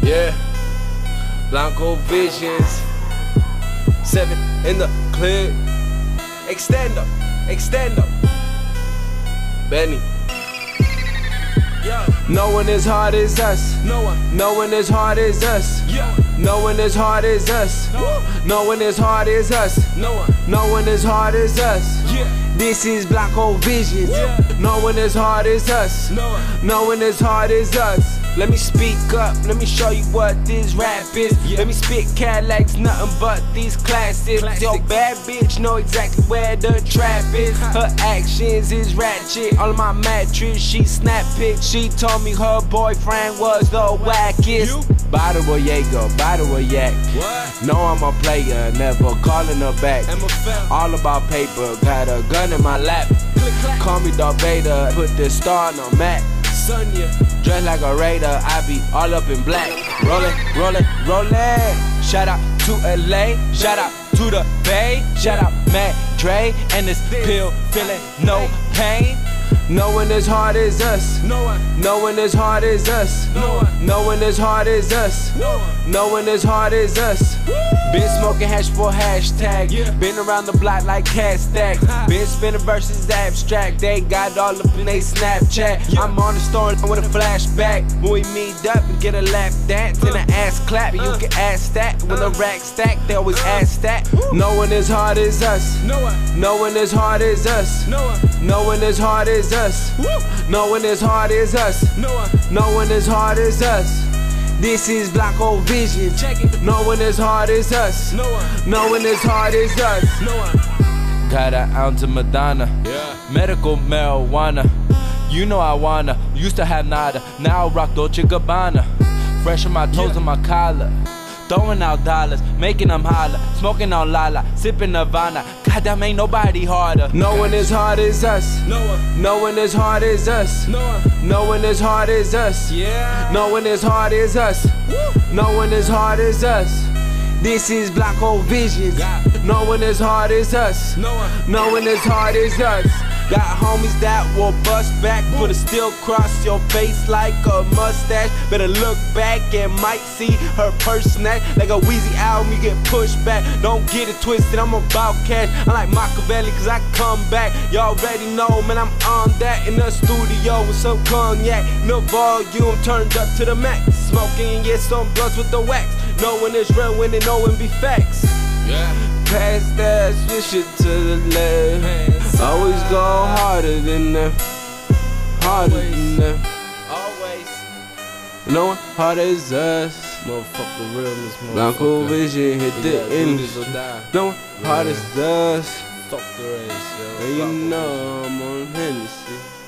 Yeah, Blanco Visions, 7 in the clip. Extend up, Benny. No one as hard as us. No one as hard as us. No one as hard as us. No one as hard as us. No one as hard as us. This is Blanco Visions. No one as hard as us. No one as hard as us. Let me speak up, let me show you what this rap is. Let me spit Cadillacs, nothing but these classics. Yo, bad bitch know exactly where the trap is. Her actions is ratchet. All of my mattress, she snap pics. She told me her boyfriend was the wackest. Bottle of Jaeger, bottle of yak. No, I'm a player, never calling her back. All about paper, got a gun in my lap. Call me Darth Vader, put this star on a map. Dressed like a raider, I be all up in black. Rollin'. Shout out to LA, shout out to the Bay, shout out Matt Dre and this pill feeling no pain. No one as hard as us. No one as hard as us. No one as hard as us. No one as hard as us. Been smoking hash for hashtag. Been around the block like cat stacks. Been spinning verses abstract. They got all up in they Snapchat. I'm on the store with a flashback. When we meet up and get a lap dance and an ass clap, you can ask that. When the rack stack, they always ask that. No one as hard as us. No one as hard as us. No one as hard as us. No one as hard as us. No one as hard as us. This is Blanco Visions. No one as hard as us. No one as hard as us. Got an ounce of Madonna. Medical marijuana. You know I wanna. Used to have nada. Now I rock Dolce Gabbana. Fresh on my toes and my collar. Throwing out dollars, making them holler. Smoking on Lala, sipping Nirvana. Goddamn, ain't nobody harder. No one as hard as us. No one as hard as us. No one as hard as us. No one as hard as us. No one as hard as us. This is Blanco Visions. No one as hard as us. No one as hard as us. Got homies that will bust back, put a steel across your face like a mustache. Better look back and might see her purse snatch. Like a Weezy album, you get pushed back. Don't get it twisted, I'm about cash. I'm like Machiavelli, cause I come back. Y'all already know, man, I'm on that. In the studio with some cognac. The volume turned up to the max. Smoking, yeah, some blunts with the wax. No one is real when they know and be facts. Pass that, switch it to the left. Always go harder than them. Harder than them. Always. No one hard as us. Motherfucker realness, motherfucker. Blanco Vision hit the end. No one hard as us. Fuck the race, yo. And you know I'm on Hennessy.